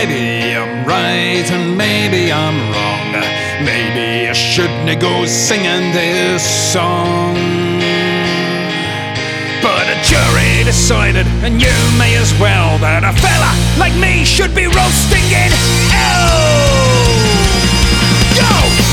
maybe I'm right and maybe I'm wrong. Maybe I shouldn't go singing this song. But a jury decided, and you may as well, that a fella like me should be roasting in hell. Go!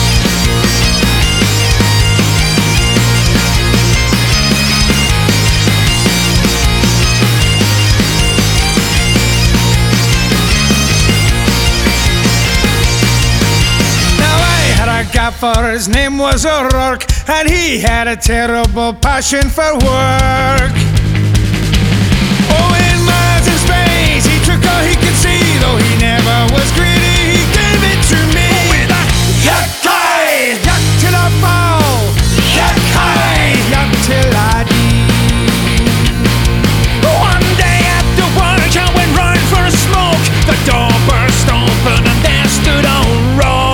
For his name was O'Rourke, and he had a terrible passion for work. Oh, in miles in space, he took all he could see, though he never was greedy, he gave it to me. With a yuck-kai, yuck till I fall, yuck-kai, yuck till I die. One day after work, I went round for a smoke. The door burst open and there stood O'Rourke.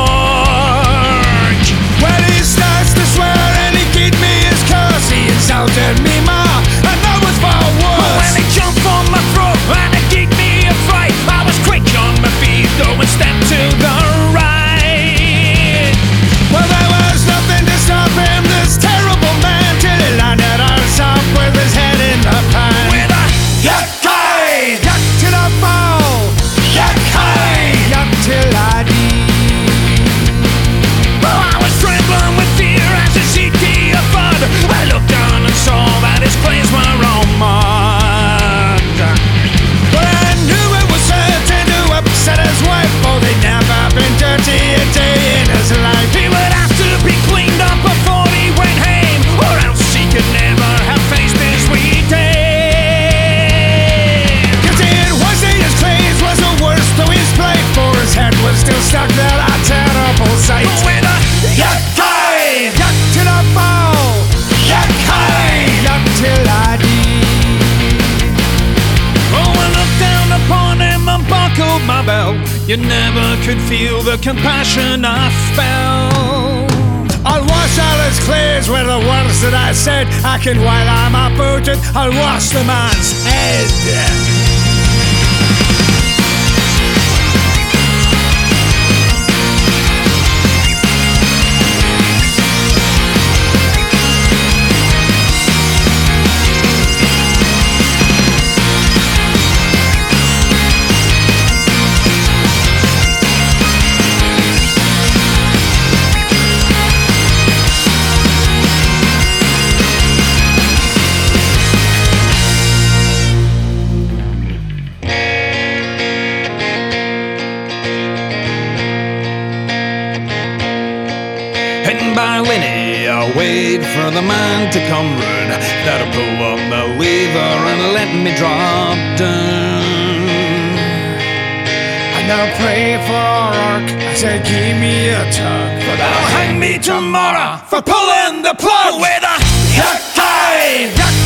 Insulted me more, and that was far worse. When he jumped on my throat and it gave me a fright, I was quick on my feet, though, and stepped to the right. Well, there was nothing to stop him, this terrible man, till he landed on top with his head in the pan. With a yuck-kai, yuck till I fall, yuck-kai, yuck till I die. Oh, I was trembling with fear as the seat gave a thud. I looked down and saw that his clothes were all mud. But I knew it was certain to upset his wife, for they'd never been dirty a day in his life. He would have to be cleaned up before he went home, or else he could never have faced his sweet day. 'Cause it was that his clothes was the worst of his plight, for his head was still stuck there, a terrible sight. With a yuck-kai, yuck till I fall, yuck-kai, yuck till I die. Oh, I looked down upon him and buckled my belt. You never could feel the compassion I felt. I'll wash all his clothes with the words that I said. I can, while I'm about it, I'll wash the man's head. And by Winnie, I wait for the man to come round, that'll pull up the lever and let me drop down. And I'll pray for O'Rourke, I said, give me a tug, for they'll hang me tomorrow for pulling the plug. With a yuck-kai, yuck